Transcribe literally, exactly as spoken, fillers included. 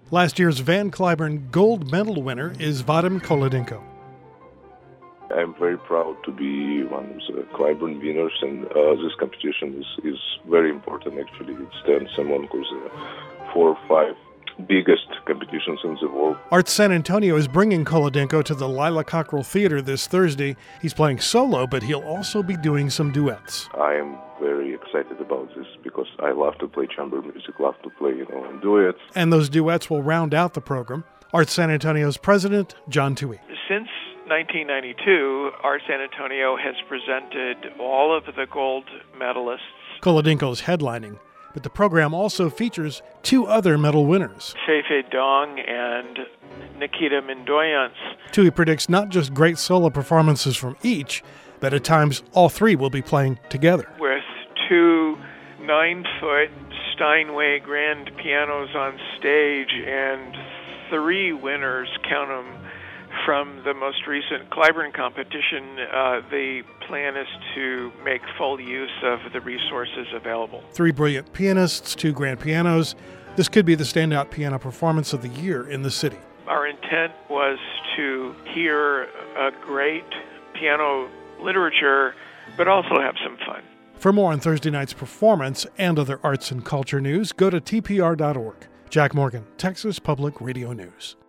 Last year's Van Cliburn gold medal winner is Vadim Kolodenko. I'm very proud to be one of the Cliburn winners, and uh, this competition is, is very important. Actually, it stands among the four or five biggest competitions in the world. Arts San Antonio is bringing Kolodenko to the Lila Cockrell Theater this Thursday. He's playing solo, but he'll also be doing some duets. I am very excited about this because I love to play chamber music, love to play, you know, duets. And those duets will round out the program. Arts San Antonio's president, John Toohey. Since nineteen ninety-two, Arts San Antonio has presented all of the gold medalists. Kolodenko's headlining, but the program also features two other medal winners, Feifei Dong and Nikita Mindoyance. Toohey predicts not just great solo performances from each, but at times all three will be playing together. With two nine-foot Steinway grand pianos on stage and three winners, count them, from the most recent Cliburn competition, uh, the plan is to make full use of the resources available. Three brilliant pianists, two grand pianos. This could be the standout piano performance of the year in the city. Our intent was to hear a great piano literature, but also have some fun. For more on Thursday night's performance and other arts and culture news, go to T P R dot org. Jack Morgan, Texas Public Radio News.